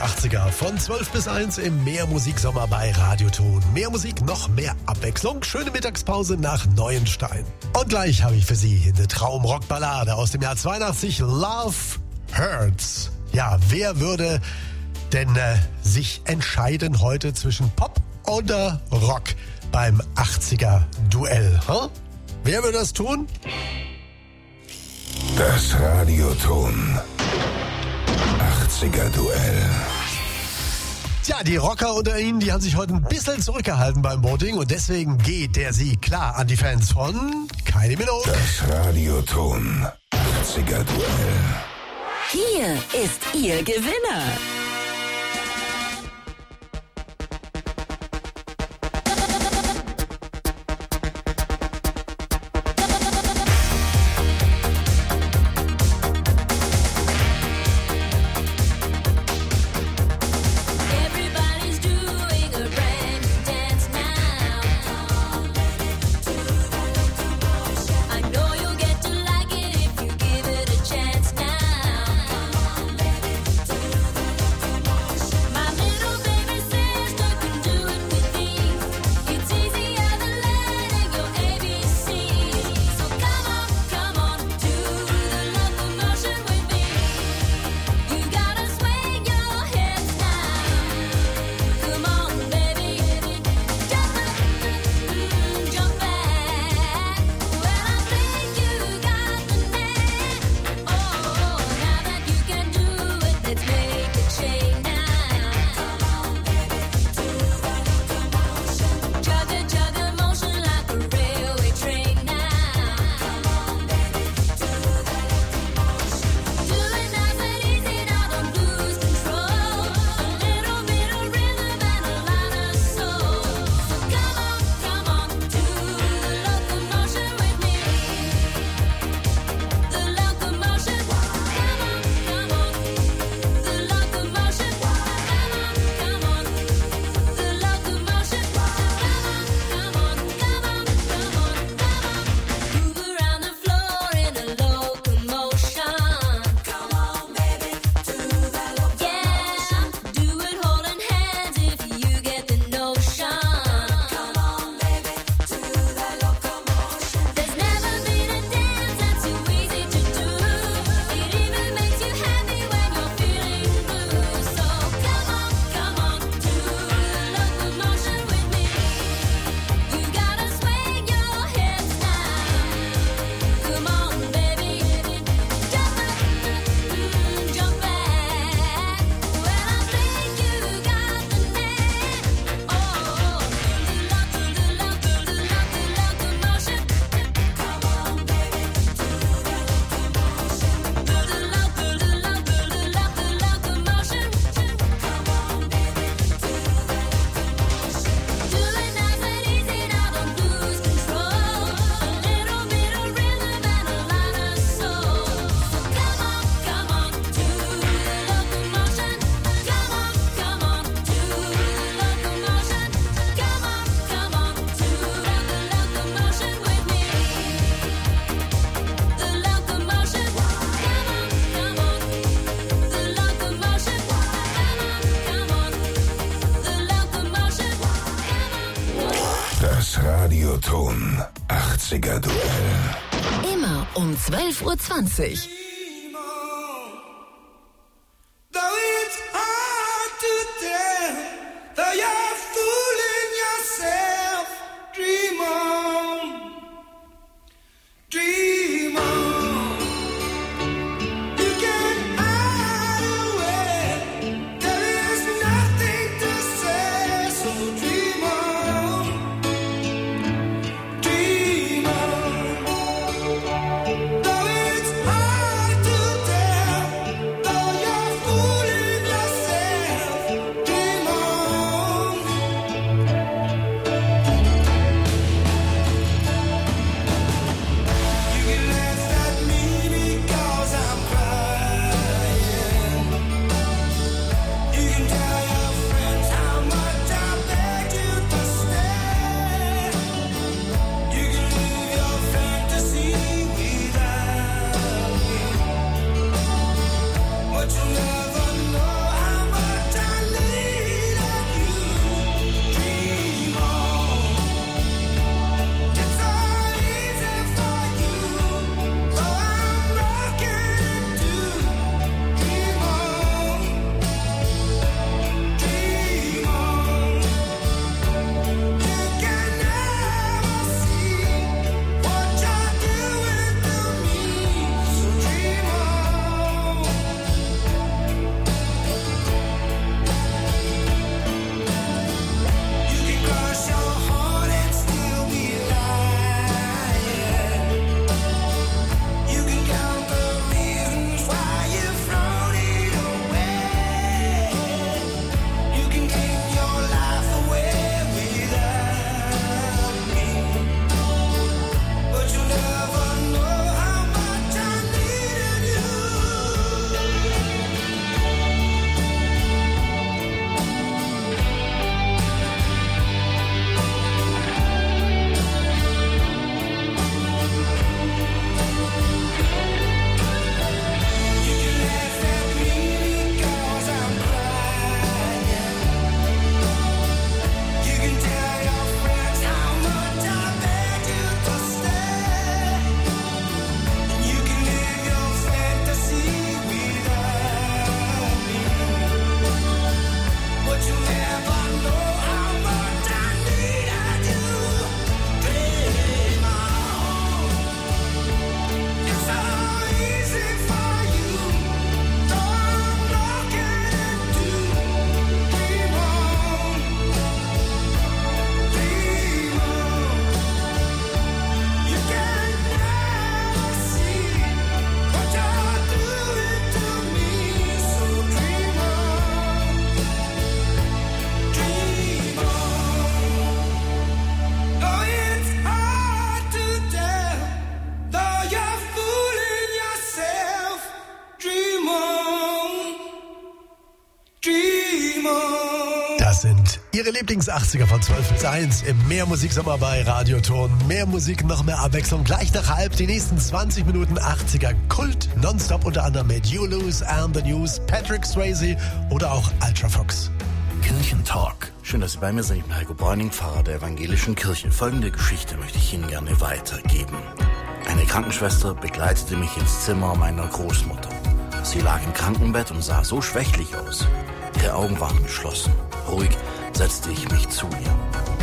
80er. Von 12 bis 1 im Mehrmusiksommer bei Radioton. Mehr Musik, noch mehr Abwechslung. Schöne Mittagspause nach Neuenstein. Und gleich habe ich für Sie eine Traumrockballade aus dem Jahr 82. Love Hurts. Ja, wer würde denn sich entscheiden heute zwischen Pop oder Rock beim 80er-Duell? Huh? Wer würde das tun? Das Radioton 80er-Duell. Tja, die Rocker unter Ihnen, die haben sich heute ein bisschen zurückgehalten beim Voting und deswegen geht der Sieg klar an die Fans von Kylie Minogue. Das Radioton 80er-Duell. Hier ist Ihr Gewinner. Radioton 80er-Duell. Immer um 12:20 Uhr. Though it's hard Das sind Ihre Lieblings-80er von 12 bis 1 im Mehrmusiksommer bei Radioton. Mehr Musik, noch mehr Abwechslung. Gleich nach halb die nächsten 20 Minuten 80er Kult. Nonstop unter anderem mit You Lose and the News, Patrick Swayze oder auch Ultra Fox. Kirchentalk. Schön, dass Sie bei mir sind. Ich bin Heiko Bräuning, Pfarrer der Evangelischen Kirche. Folgende Geschichte möchte ich Ihnen gerne weitergeben. Eine Krankenschwester begleitete mich ins Zimmer meiner Großmutter. Sie lag im Krankenbett und sah so schwächlich aus. Ihre Augen waren geschlossen. Ruhig setzte ich mich zu ihr.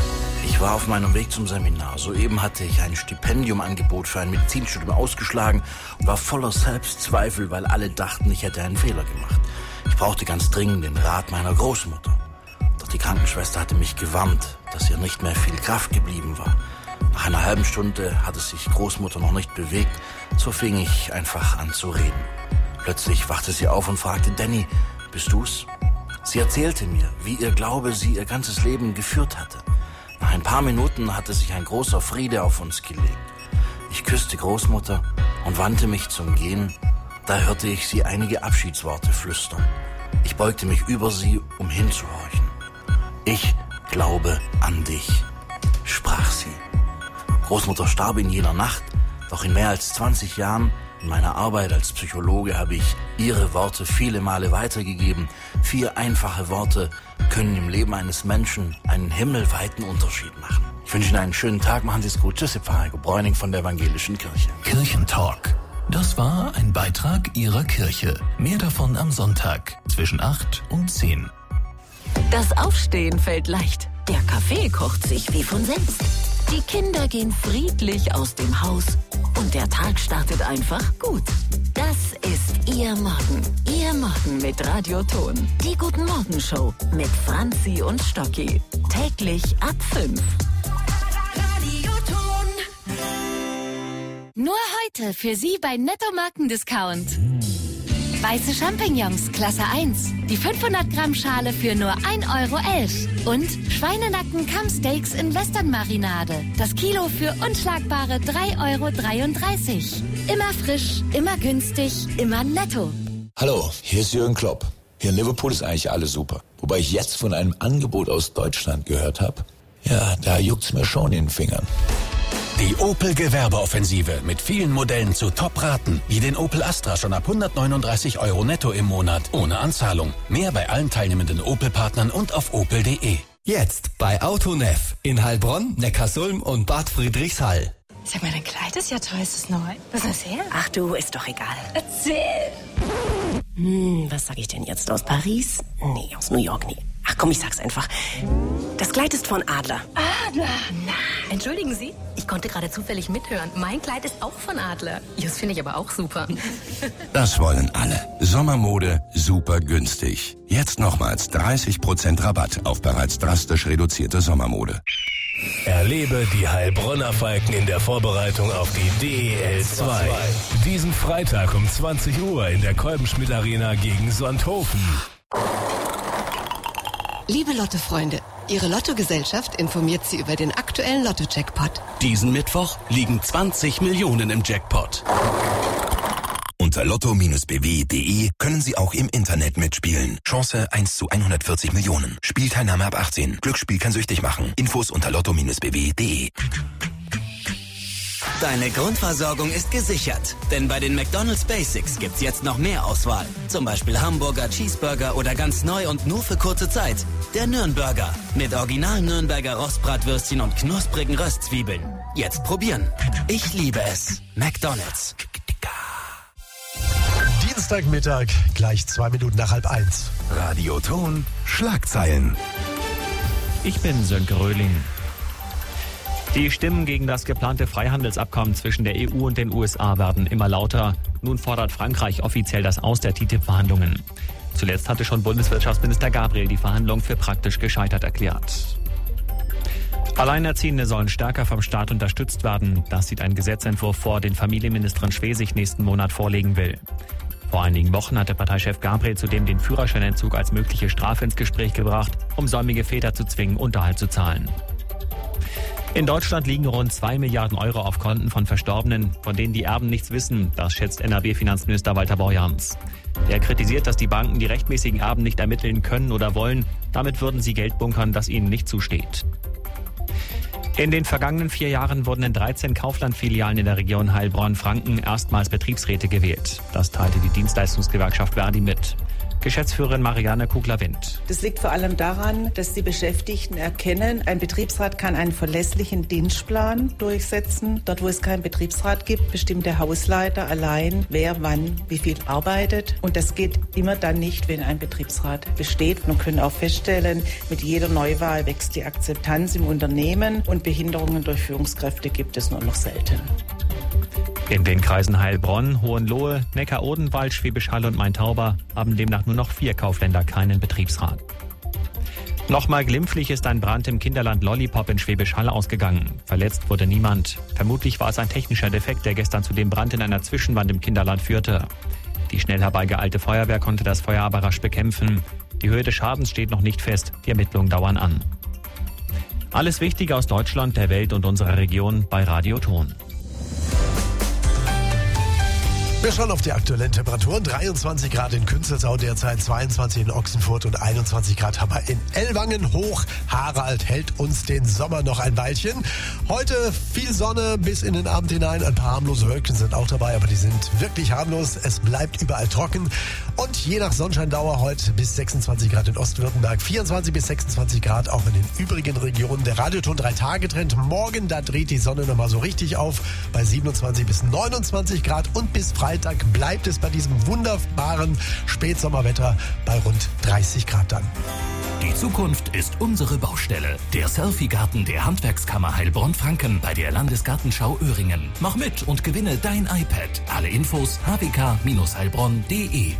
Ich war auf meinem Weg zum Seminar. Soeben hatte ich ein Stipendiumangebot für ein Medizinstudium ausgeschlagen und war voller Selbstzweifel, weil alle dachten, ich hätte einen Fehler gemacht. Ich brauchte ganz dringend den Rat meiner Großmutter. Doch die Krankenschwester hatte mich gewarnt, dass ihr nicht mehr viel Kraft geblieben war. Nach einer halben Stunde hatte sich Großmutter noch nicht bewegt, so fing ich einfach an zu reden. Plötzlich wachte sie auf und fragte: Danny, bist du's? Sie erzählte mir, wie ihr Glaube sie ihr ganzes Leben geführt hatte. Nach ein paar Minuten hatte sich ein großer Friede auf uns gelegt. Ich küsste Großmutter und wandte mich zum Gehen. Da hörte ich sie einige Abschiedsworte flüstern. Ich beugte mich über sie, um hinzuhorchen. Ich glaube an dich, sprach sie. Großmutter starb in jener Nacht, doch in mehr als 20 Jahren in meiner Arbeit als Psychologe habe ich ihre Worte viele Male weitergegeben. 4 einfache Worte können im Leben eines Menschen einen himmelweiten Unterschied machen. Ich wünsche Ihnen einen schönen Tag, machen Sie es gut. Tschüss, Pfarrer Heiko Bräuning von der Evangelischen Kirche. Kirchentalk. Das war ein Beitrag Ihrer Kirche. Mehr davon am Sonntag zwischen 8 und 10. Das Aufstehen fällt leicht. Der Kaffee kocht sich wie von selbst. Die Kinder gehen friedlich aus dem Haus. Und der Tag startet einfach gut. Das ist Ihr Morgen. Ihr Morgen mit Radioton. Die Guten-Morgen-Show mit Franzi und Stocki. Täglich ab 5. Radioton. Nur heute für Sie bei Netto Markendiscount. Weiße Champignons, Klasse 1. Die 500 Gramm Schale für nur 1,11 € Und Schweinenacken Kammsteaks in Western-Marinade. Das Kilo für unschlagbare 3,33 €. Immer frisch, immer günstig, immer netto. Hallo, hier ist Jürgen Klopp. Hier in Liverpool ist eigentlich alles super. Wobei ich jetzt von einem Angebot aus Deutschland gehört habe. Ja, da juckt's mir schon in den Fingern. Die Opel Gewerbeoffensive mit vielen Modellen zu Top-Raten, wie den Opel Astra schon ab 139 € netto im Monat, ohne Anzahlung. Mehr bei allen teilnehmenden Opel-Partnern und auf opel.de. Jetzt bei Autonev in Heilbronn, Neckarsulm und Bad Friedrichshall. Sag mal, dein Kleid ist ja toll, ist es neu? Was ist das her? Ach du, ist doch egal. Erzähl! Was sag ich denn jetzt? Aus Paris? Nee, aus New York, nee. Ach komm, ich sag's einfach. Das Kleid ist von Adler. Adler? Na, Entschuldigen Sie, ich konnte gerade zufällig mithören. Mein Kleid ist auch von Adler. Das finde ich aber auch super. Das wollen alle. Sommermode super günstig. Jetzt nochmals 30% Rabatt auf bereits drastisch reduzierte Sommermode. Erlebe die Heilbronner Falken in der Vorbereitung auf die DEL 2. Diesen Freitag um 20 Uhr in der Kolbenschmidt Arena gegen Sonthofen. Liebe Lotto-Freunde, Ihre Lottogesellschaft informiert Sie über den aktuellen Lotto-Jackpot. Diesen Mittwoch liegen 20 Millionen im Jackpot. Unter lotto-bw.de können Sie auch im Internet mitspielen. Chance 1 zu 140 Millionen. Spielteilnahme ab 18. Glücksspiel kann süchtig machen. Infos unter lotto-bw.de. Deine Grundversorgung ist gesichert, denn bei den McDonald's Basics gibt's jetzt noch mehr Auswahl. Zum Beispiel Hamburger, Cheeseburger oder ganz neu und nur für kurze Zeit, der Nürnberger. Mit original Nürnberger Rostbratwürstchen und knusprigen Röstzwiebeln. Jetzt probieren. Ich liebe es. McDonald's. Dienstagmittag, gleich 2 Minuten nach 12:30. Radioton, Schlagzeilen. Ich bin Sönke Röhling. Die Stimmen gegen das geplante Freihandelsabkommen zwischen der EU und den USA werden immer lauter. Nun fordert Frankreich offiziell das Aus der TTIP-Verhandlungen. Zuletzt hatte schon Bundeswirtschaftsminister Gabriel die Verhandlungen für praktisch gescheitert erklärt. Alleinerziehende sollen stärker vom Staat unterstützt werden. Das sieht ein Gesetzentwurf vor, den Familienministerin Schwesig nächsten Monat vorlegen will. Vor einigen Wochen hatte Parteichef Gabriel zudem den Führerscheinentzug als mögliche Strafe ins Gespräch gebracht, um säumige Väter zu zwingen, Unterhalt zu zahlen. In Deutschland liegen rund 2 Milliarden Euro auf Konten von Verstorbenen, von denen die Erben nichts wissen. Das schätzt NRW-Finanzminister Walter Borjans. Der kritisiert, dass die Banken die rechtmäßigen Erben nicht ermitteln können oder wollen. Damit würden sie Geld bunkern, das ihnen nicht zusteht. In den vergangenen 4 Jahren wurden in 13 Kaufland-Filialen in der Region Heilbronn-Franken erstmals Betriebsräte gewählt. Das teilte die Dienstleistungsgewerkschaft Verdi mit. Geschäftsführerin Marianne Kugler-Wind. Das liegt vor allem daran, dass die Beschäftigten erkennen, ein Betriebsrat kann einen verlässlichen Dienstplan durchsetzen. Dort, wo es keinen Betriebsrat gibt, bestimmt der Hausleiter allein, wer wann wie viel arbeitet. Und das geht immer dann nicht, wenn ein Betriebsrat besteht. Man kann auch feststellen, mit jeder Neuwahl wächst die Akzeptanz im Unternehmen und Behinderungen durch Führungskräfte gibt es nur noch selten. In den Kreisen Heilbronn, Hohenlohe, Neckar-Odenwald, Schwäbisch Hall und Main-Tauber haben demnach nur noch 4 Kaufländer keinen Betriebsrat. Nochmal glimpflich ist ein Brand im Kinderland Lollipop in Schwäbisch Hall ausgegangen. Verletzt wurde niemand. Vermutlich war es ein technischer Defekt, der gestern zu dem Brand in einer Zwischenwand im Kinderland führte. Die schnell herbeigeeilte Feuerwehr konnte das Feuer aber rasch bekämpfen. Die Höhe des Schadens steht noch nicht fest. Die Ermittlungen dauern an. Alles Wichtige aus Deutschland, der Welt und unserer Region bei Radio Ton. Wir schauen auf die aktuellen Temperaturen. 23 Grad in Künzelsau derzeit, 22 in Ochsenfurt und 21 Grad haben wir in Ellwangen. Hoch Harald hält uns den Sommer noch ein Weilchen. Heute viel Sonne bis in den Abend hinein. Ein paar harmlose Wölkchen sind auch dabei, aber die sind wirklich harmlos. Es bleibt überall trocken. Und je nach Sonnenscheindauer heute bis 26 Grad in Ostwürttemberg, 24 bis 26 Grad auch in den übrigen Regionen. Der Radioton 3-Tage-Trend. Morgen, da dreht die Sonne nochmal so richtig auf bei 27 bis 29 Grad und bis Freitag bleibt es bei diesem wunderbaren Spätsommerwetter bei rund 30 Grad dann. Die Zukunft ist unsere Baustelle. Der Selfie-Garten der Handwerkskammer Heilbronn-Franken bei der Landesgartenschau Öhringen. Mach mit und gewinne dein iPad. Alle Infos hwk-heilbronn.de.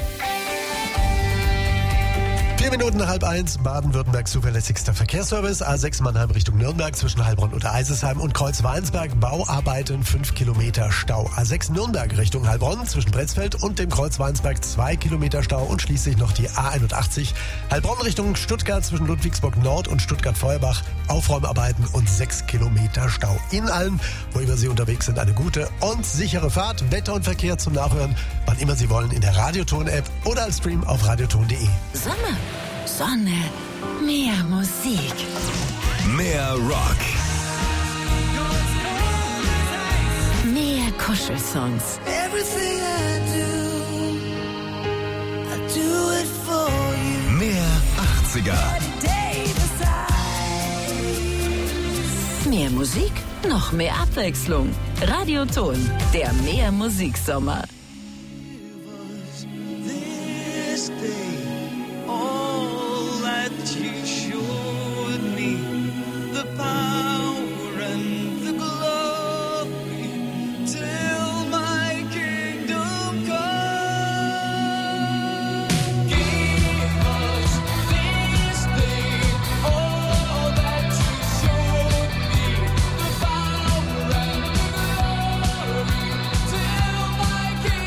4 Minuten nach 12:30, Baden-Württembergs zuverlässigster Verkehrsservice. A6 Mannheim Richtung Nürnberg zwischen Heilbronn und Eisesheim und Kreuzweinsberg. Bauarbeiten, 5 Kilometer Stau. A6 Nürnberg Richtung Heilbronn zwischen Bretzfeld und dem Kreuzweinsberg 2 Kilometer Stau. Und schließlich noch die A81 Heilbronn Richtung Stuttgart zwischen Ludwigsburg Nord und Stuttgart-Feuerbach. Aufräumarbeiten und 6 Kilometer Stau. Ihnen allen, wo immer Sie unterwegs sind, eine gute und sichere Fahrt. Wetter und Verkehr zum Nachhören, wann immer Sie wollen, in der Radioton-App oder als Stream auf radioton.de. Sommer, Sonne, mehr Musik. Mehr Rock. Mehr Kuschelsongs. Mehr 80er. Mehr Musik, noch mehr Abwechslung. Radioton, der Mehr Musiksommer. Till my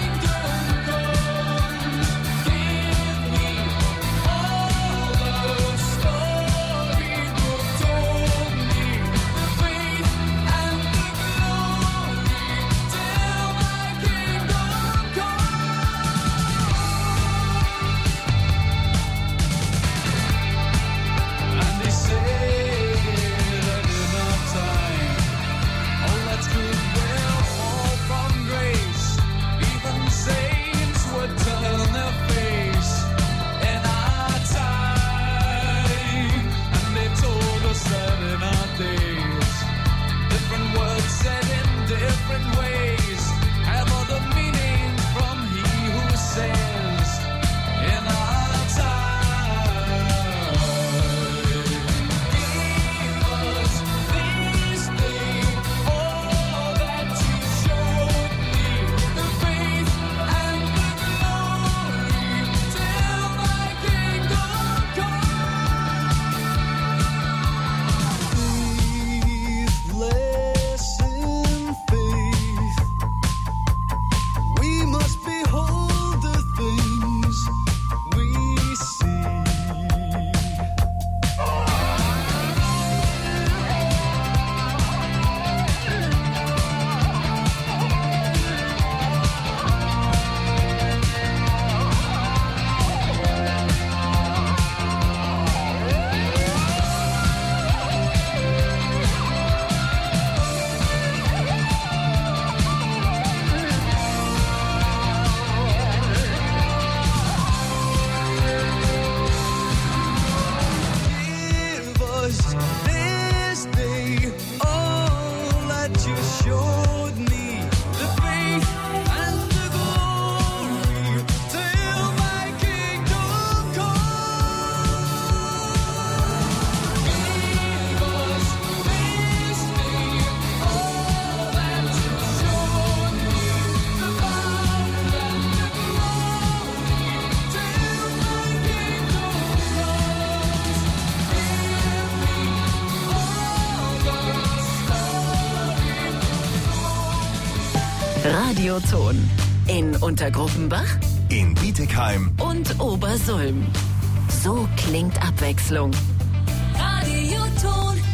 Radioton. In Untergruppenbach, in Bietigheim und Obersulm. So klingt Abwechslung. Radioton.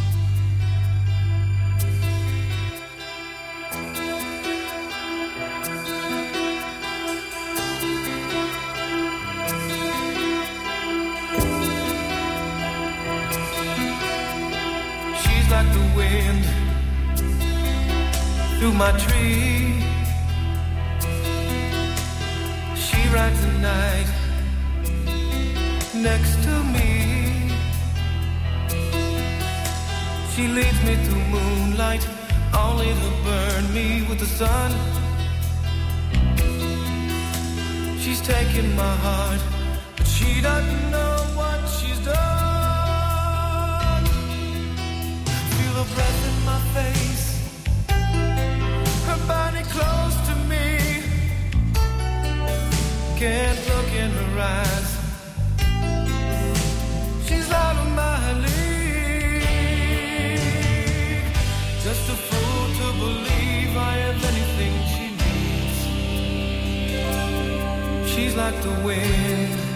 She's like the wind through my tree. She rides the night next to me. She leads me through moonlight, only to burn me with the sun. She's taking my heart, but she doesn't know what she's done. Feel her breath in my face, her body close to me. Can't look in her eyes, she's out of my league. Just a fool to believe I have anything she needs. She's like the wind